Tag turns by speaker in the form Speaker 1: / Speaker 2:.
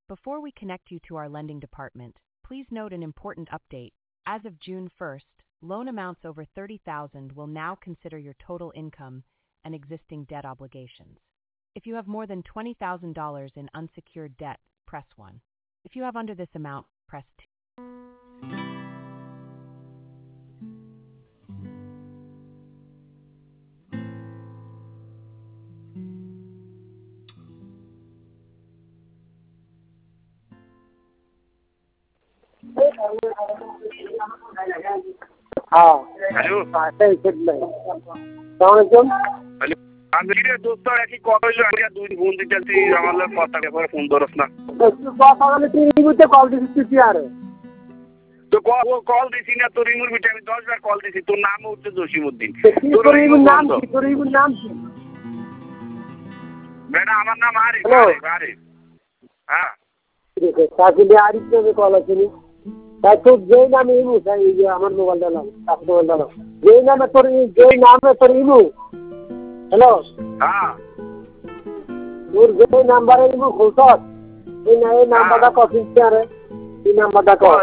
Speaker 1: Before we connect you to our lending department, please note an important update. As of June 1st, loan amounts over $30,000 will now consider your total income and existing debt obligations. If you have more than $20,000 in unsecured debt, press 1. If you have under this amount, press 2.
Speaker 2: हाँ
Speaker 3: hello
Speaker 2: सलामकुम
Speaker 3: hello Andhra दोस्तों ऐसी call जो आया दूध बूंद चलती हमारे पता के पर फोन दोरस ना
Speaker 2: कॉल दिसी यार
Speaker 3: तो वो कॉल दिसी ना तो रिमूव विटामिन 10 बार कॉल दिसी तो नाम उच्च जोशीमुद्दीन
Speaker 2: तो रिमूव नाम
Speaker 3: बेटा हमारा नाम आरिफ हाँ
Speaker 2: ताकि आरिफ से कॉल आछिनी তাই তো যেই নাম ইমু তাই এই যে আমার মোবাইলটা নাও আপনার মোবাইলটা নাও যেই নামে তোর ইমু হ্যালো
Speaker 3: হ্যাঁ
Speaker 2: তোর যেই নাম্বারে ইমু খুলছস এই নাম্বারটা কপি করে এই নাম্বারটা কর